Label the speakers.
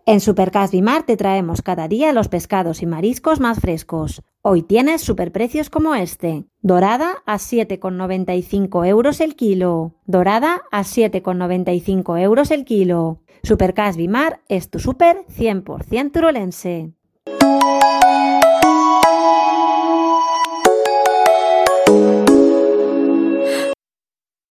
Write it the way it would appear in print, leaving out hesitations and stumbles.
Speaker 1: En Supercas Bimar te traemos cada día los pescados y mariscos más frescos. Hoy tienes superprecios como este. Dorada a 7,95 euros el kilo. Dorada a 7,95 euros el kilo. Supercas Bimar es tu súper 100% turolense.